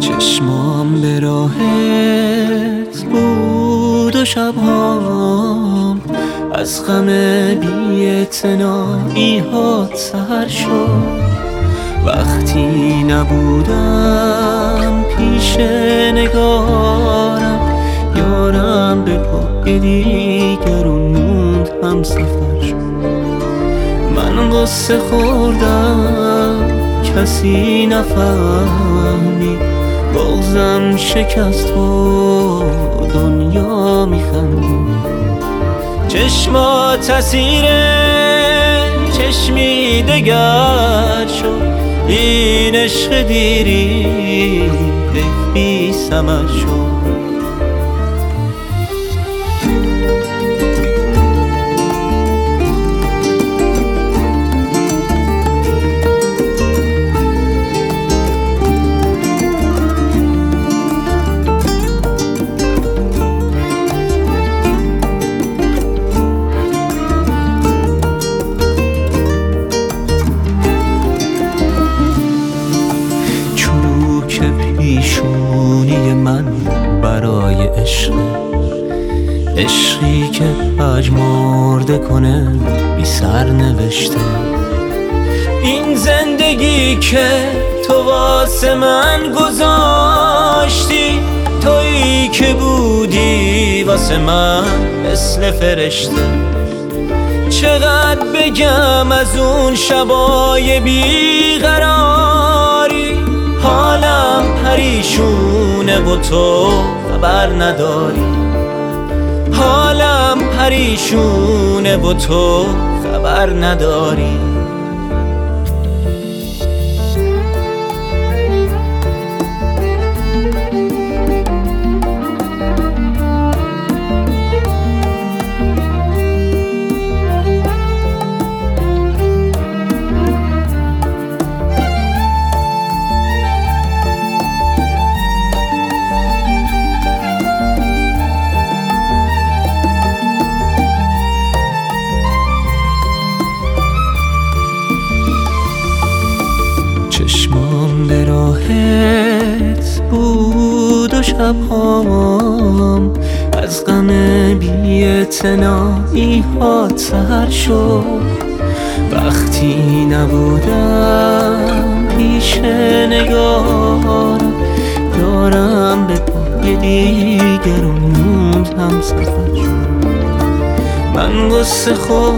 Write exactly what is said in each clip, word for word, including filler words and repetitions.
چشمام به راهت بود و شبهام از غم بی‌اعتنایی ها سحر شد. وقتی نبودم پیش نگارم، یارم به پای دیگرون موند هم سفر شد. من قصه خوردم کسی نفهمید، بغضم شکست و دنیا میخندید. چشمات اسیر چشمی دگر شد، این عشق دیری بی ثمر شد. پیشونی من برای عشق، عشقی که پژمرده کنه بی سر نوشته. این زندگی که تو واسه من گذاشتی، تویی که بودی واسه من مثل فرشته. چقدر بگم از اون شبای بیقراری، حالم پریشونه و تو خبر نداری. حالم پریشونه و تو خبر نداری. چشمام به راهت بود و شبهام از غم بی‌اعتنایی ها سحر شد. وقتی نبودم پیش نگارم، یارم به پای دیگرون موند هم سفر شد. من قصه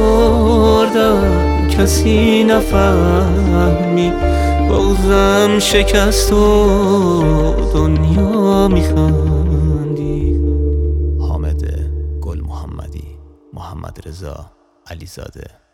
خوردم کسی نفهمید، بغضم شکست و دنیا میخندی. حامد گل محمدی، محمد رضا علیزاده.